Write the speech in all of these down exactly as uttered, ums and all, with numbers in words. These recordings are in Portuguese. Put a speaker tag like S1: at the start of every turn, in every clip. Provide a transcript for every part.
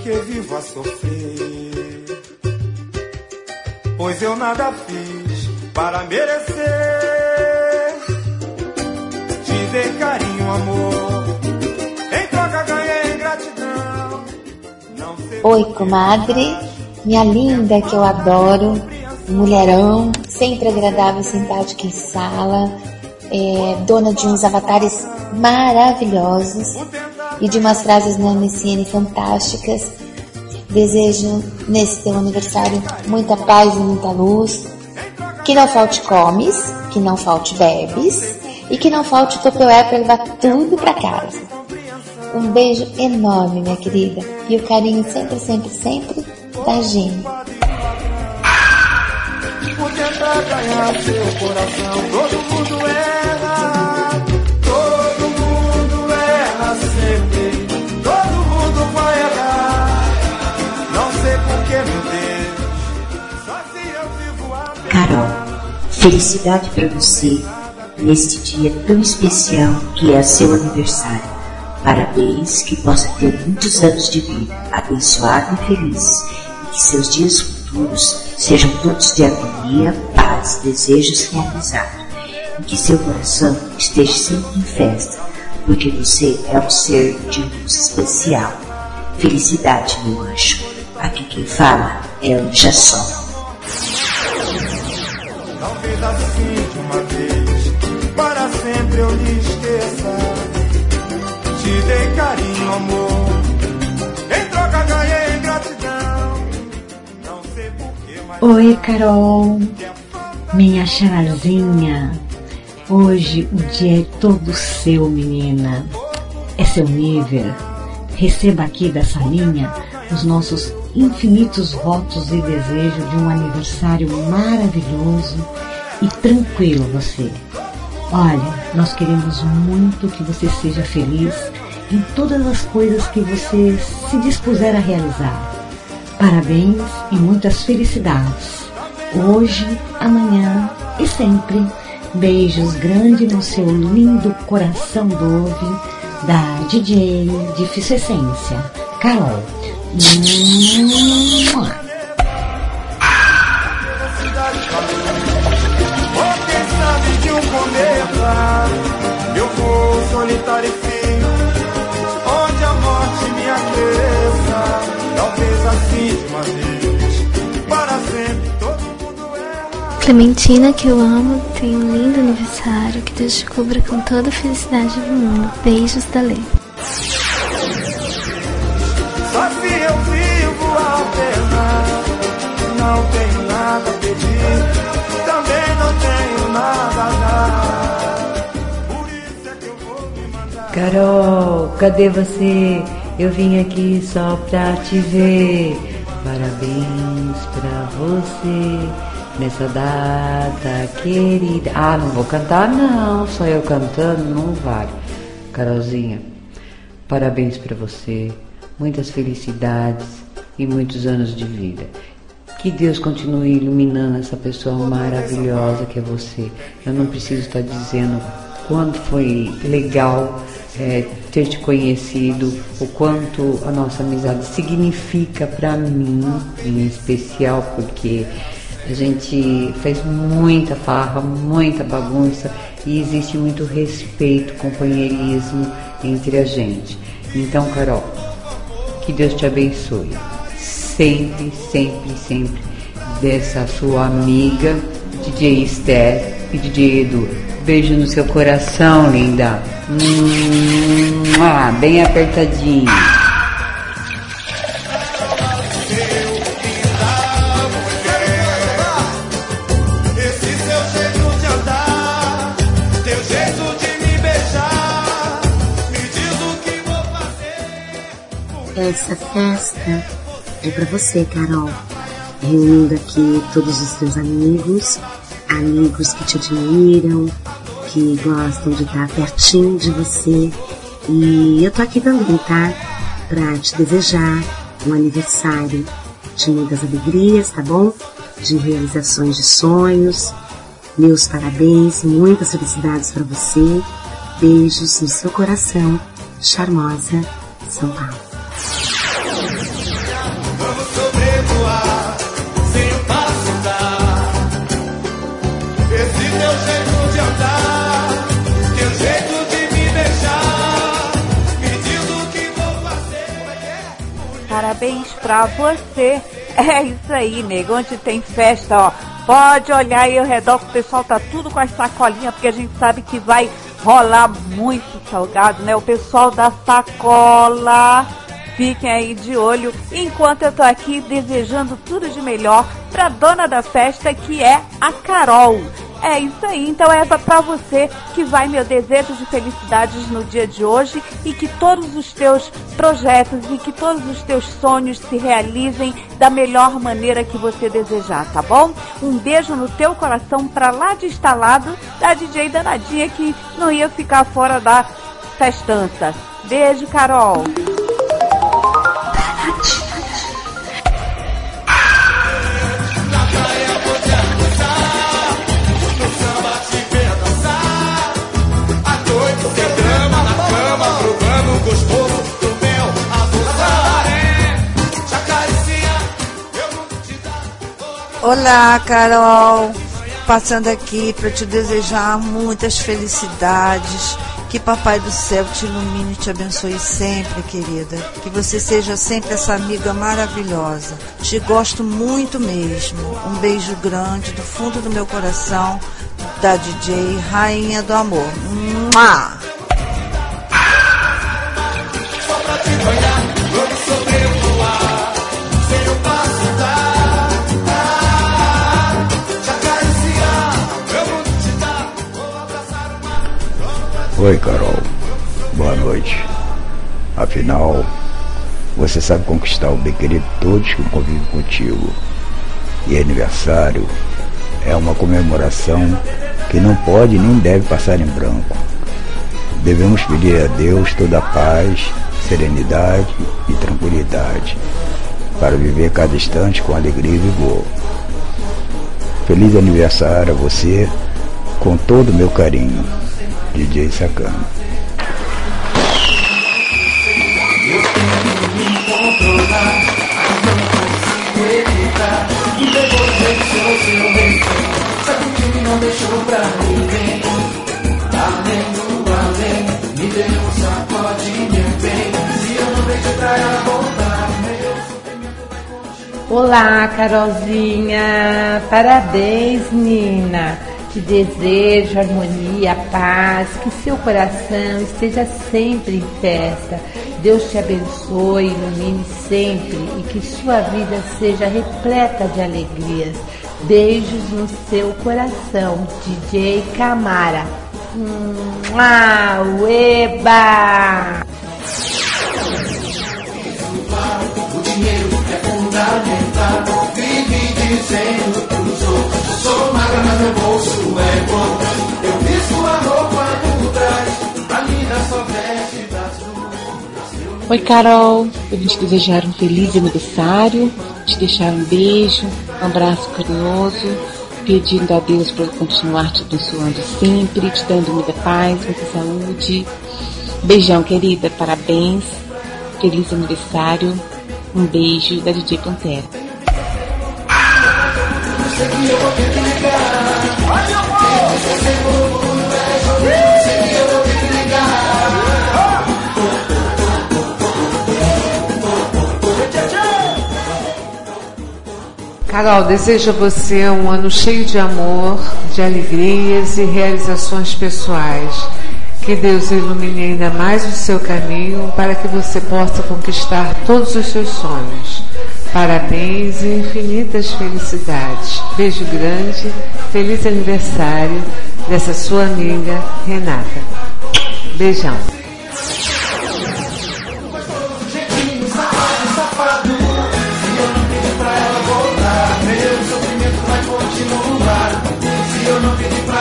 S1: que vivo a sofrer, pois eu nada fiz para merecer. Te dei carinho, amor, em troca ganhei gratidão. Não sei.
S2: Oi, comadre, minha linda que eu adoro, mulherão, sempre agradável, simpática em sala, é, dona de uns avatares maravilhosos e de umas frases na M C N fantásticas. Desejo nesse teu aniversário muita paz e muita luz, que não falte comes, que não falte bebes e que não falte topeué para levar tudo para casa. Um beijo enorme, minha querida, e o carinho sempre, sempre, sempre da Gene.
S1: Por tentar ganhar seu coração, todo mundo erra, todo mundo erra sempre, todo mundo vai errar. Não sei por que, meu Deus, só se eu vivo a ver.
S3: Carol, felicidade pra você neste dia tão especial que é seu aniversário. Parabéns, que possa ter muitos anos de vida, abençoado e feliz, e que seus dias futuros sejam todos de harmonia, paz, desejos realizados, e que seu coração esteja sempre em festa, porque você é um ser de luz especial. Felicidade, meu anjo. Aqui quem fala é Anja Sol.
S1: Talvez assim de uma vez, para sempre eu lhe esqueça. Te dei carinho, amor, em troca ganhei gratidão. Não sei porquê, mas...
S4: Oi, Carol, minha charazinha. Hoje o dia é todo seu, menina. É seu nível. Receba aqui da salinha os nossos infinitos votos e desejos de um aniversário maravilhoso e tranquilo você. Olha, nós queremos muito que você seja feliz em todas as coisas que você se dispuser a realizar. Parabéns e muitas felicidades. Hoje, amanhã e sempre. Beijos grandes no seu lindo coração Dove, da D J de Eficiência, Carol. Mua.
S1: Eu vou solitário e frio, onde a morte me aqueça. Talvez assim de uma vez, para sempre todo mundo erra.
S5: Clementina, que eu amo, tem um lindo aniversário. Que Deus te cubra com toda a felicidade do mundo. Beijos da Lê.
S1: Só se eu vivo a pena, não tenho nada a pedir, também não tenho nada a dar.
S6: Carol, cadê você? Eu vim aqui só pra te ver. Parabéns pra você nessa data querida. Ah, não vou cantar não, só eu cantando não vale. Carolzinha, parabéns pra você, muitas felicidades e muitos anos de vida. Que Deus continue iluminando essa pessoa maravilhosa que é você. Eu não preciso estar dizendo quanto foi legal é, ter te conhecido, o quanto a nossa amizade significa para mim, em especial, porque a gente fez muita farra, muita bagunça e existe muito respeito, companheirismo entre a gente. Então, Carol, que Deus te abençoe. Sempre, sempre, sempre dessa sua amiga D J Esther e D J Edu. Beijo no seu coração, linda. Hum, ah, bem apertadinho.
S1: Esse seu jeito de andar, teu jeito de me beijar, me diz o que vou fazer.
S7: Essa festa é pra você, Carol. Reunindo aqui todos os teus amigos, amigos que te admiram, que gostam de estar pertinho de você. E eu tô aqui também, tá? Pra te desejar um aniversário de muitas alegrias, tá bom? De realizações de sonhos. Meus parabéns, muitas felicidades pra você. Beijos no seu coração. Charmosa, São Paulo.
S1: vamos sobrevoar sem um passo dar. Esse teu jeito de andar, teu jeito de me deixar, me diz o que vou fazer.
S8: Parabéns pra você. É isso aí, nego. Onde tem festa, ó, pode olhar aí ao redor que o pessoal tá tudo com as sacolinhas, porque a gente sabe que vai rolar muito salgado, né? O pessoal da sacola, fiquem aí de olho, enquanto eu tô aqui desejando tudo de melhor pra dona da festa, que é a Carol. É isso aí, então é pra você que vai meu desejo de felicidades no dia de hoje e que todos os teus projetos e que todos os teus sonhos se realizem da melhor maneira que você desejar, tá bom? Um beijo no teu coração pra lá de instalado da D J Danadinha, que não ia ficar fora da festança. Beijo, Carol.
S9: Olá, Carol, passando aqui para te desejar muitas felicidades, que Papai do Céu te ilumine e te abençoe sempre, querida, que você seja sempre essa amiga maravilhosa, te gosto muito mesmo, um beijo grande do fundo do meu coração, da D J Rainha do Amor. Mua!
S10: Oi, Carol. Boa noite. Afinal, você sabe conquistar o bem querido de todos que convivem contigo. E aniversário é uma comemoração que não pode nem deve passar em branco. Devemos pedir a Deus toda a paz, serenidade e tranquilidade para viver cada instante com alegria e vigor. Feliz aniversário a você, com todo o meu carinho. D J Sacana.
S6: Olá, Carolzinha, parabéns, Nina. Te desejo harmonia, paz, que seu coração esteja sempre em festa. Deus te abençoe, ilumine sempre e que sua vida seja repleta de alegrias. Beijos no seu coração, D J Camara. Mua, eba!
S1: O dinheiro é fundamental. Vive dizendo pros outros: sou magra, mas meu bolso é bom. Eu visto a roupa por trás, a mina só veste das ruas.
S11: Oi, Carol, eu vim te desejar um feliz aniversário, te deixar um beijo, um abraço carinhoso, pedindo a Deus para continuar te abençoando sempre, te dando muita paz, muita saúde. Beijão, querida, parabéns, feliz aniversário, um beijo da D J Pantera.
S12: Carol, desejo a você um ano cheio de amor, de alegrias e realizações pessoais. Que Deus ilumine ainda mais o seu caminho para que você possa conquistar todos os seus sonhos. Parabéns e infinitas felicidades. Beijo grande, feliz aniversário dessa sua amiga Renata. Beijão.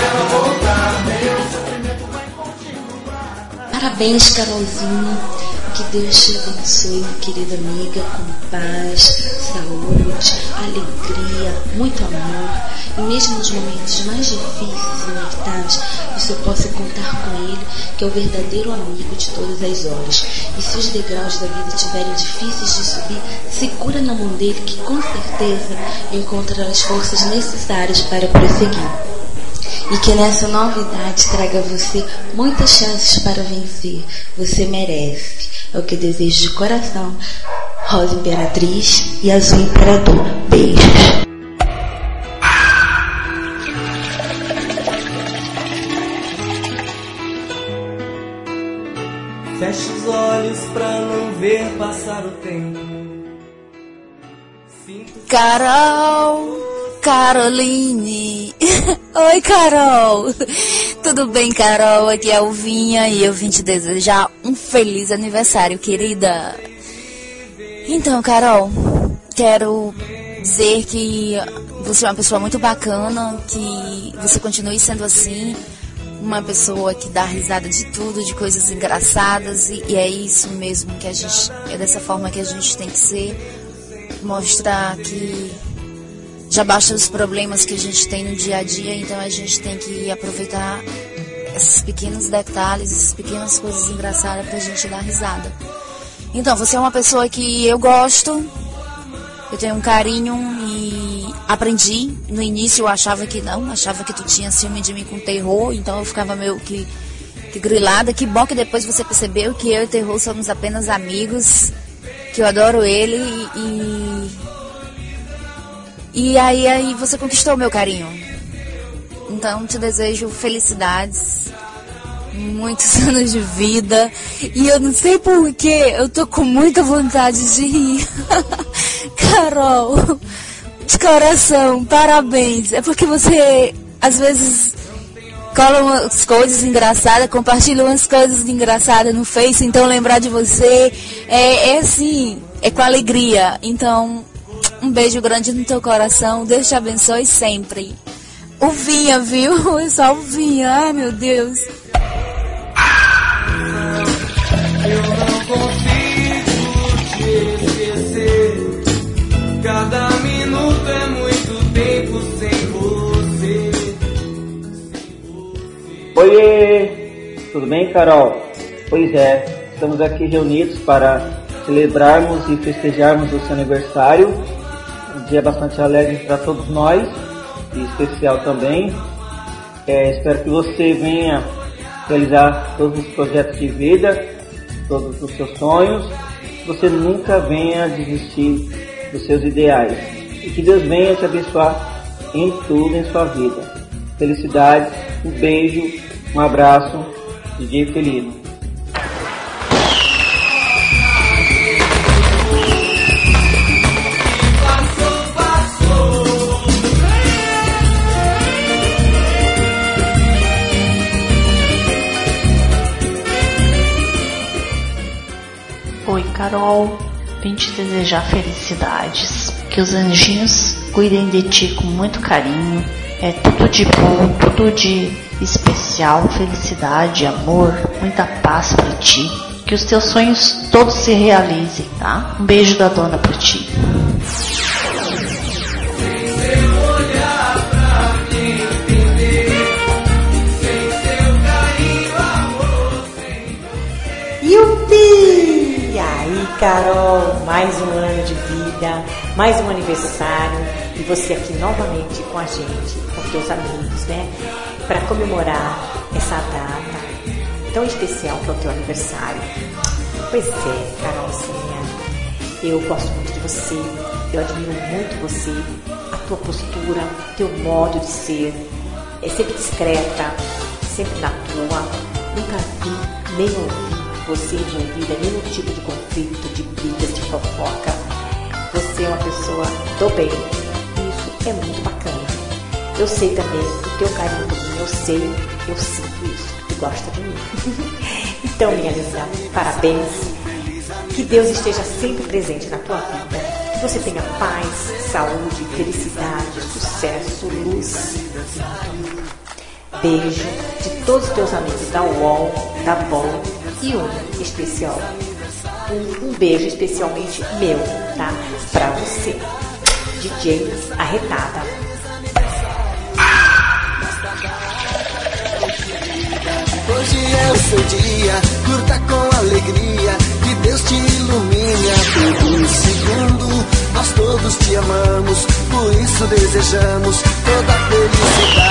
S7: Parabéns, Carolzinha. Que Deus te abençoe, querida amiga, com paz, saúde, alegria, muito amor. E mesmo nos momentos mais difíceis e inevitados, você possa contar com Ele, que é o verdadeiro amigo de todas as horas. E se os degraus da vida estiverem difíceis de subir, segura na mão dele, que com certeza encontrará as forças necessárias para prosseguir. E que nessa novidade traga a você muitas chances para vencer. Você merece. É o que desejo de coração. Rosa Imperatriz e Azul Imperador. Beijos.
S1: Feche os olhos pra não ver passar o tempo.
S13: Carol, Caroline. Oi, Carol. Tudo bem, Carol? Aqui é a Alvinha e eu vim te desejar um feliz aniversário, querida. Então, Carol, quero dizer que você é uma pessoa muito bacana, que você continue sendo assim, uma pessoa que dá risada de tudo, de coisas engraçadas, e, e é isso mesmo que a gente, é dessa forma que a gente tem que ser. Mostrar que já basta os problemas que a gente tem no dia a dia, então a gente tem que aproveitar esses pequenos detalhes, essas pequenas coisas engraçadas pra gente dar risada. Então, você é uma pessoa que eu gosto, eu tenho um carinho e aprendi. No início eu achava que não, achava que tu tinha ciúme de mim com terror, então eu ficava meio que, que grilada. Que bom que depois você percebeu que eu e terror somos apenas amigos, que eu adoro ele e... E aí, aí você conquistou o meu carinho. Então te desejo felicidades, muitos anos de vida. E eu não sei porquê, eu tô com muita vontade de rir. Carol, de coração, parabéns. É porque você, às vezes, cola umas coisas engraçadas, compartilha umas coisas engraçadas no Face. Então lembrar de você é, é assim, é com alegria. Então... um beijo grande no teu coração. Deus te abençoe sempre. O Vinha, viu? É só o Vinha. Ai, meu Deus.
S1: Eu não consigo te esquecer. Cada minuto é muito tempo sem você.
S14: Oiê! Tudo bem, Carol? Pois é, estamos aqui reunidos para celebrarmos e festejarmos o seu aniversário. Um dia bastante alegre para todos nós e especial também. É, espero que você venha realizar todos os projetos de vida, todos os seus sonhos. Que você nunca venha desistir dos seus ideais. E que Deus venha te abençoar em tudo em sua vida. Felicidades, um beijo, um abraço, D J Felino.
S3: Oi, Carol, vim te desejar felicidades, que os anjinhos cuidem de ti com muito carinho, é tudo de bom, tudo de especial, felicidade, amor, muita paz pra ti, que os teus sonhos todos se realizem, tá? Um beijo da dona pra ti.
S15: Yupi! E aí, Carol, mais um ano de vida, mais um aniversário, e você aqui novamente com a gente, com teus amigos, né? Para comemorar essa data tão especial que é o teu aniversário. Pois é, Carolzinha, eu gosto muito de você, eu admiro muito você, a tua postura, teu modo de ser, é sempre discreta, sempre na tua, nunca vi nem ouvi você envolvida em nenhum tipo de conflito, de brigas, de fofoca. Você é uma pessoa do bem. Isso é muito bacana. Eu sei também o teu carinho por mim, eu sei, eu sinto isso, que tu gosta de mim. Então, minha linda, parabéns. Que Deus esteja sempre presente na tua vida. Que você tenha paz, saúde, felicidade, sucesso, luz. Beijo de todos os teus amigos da U O L, da B O L e um especial um, um beijo especialmente meu, tá? Pra você, D J Arretada.
S1: Hoje é o seu dia, curta com alegria, que Deus te ilumine a todo segundo. Nós todos te amamos, por isso desejamos toda a felicidade.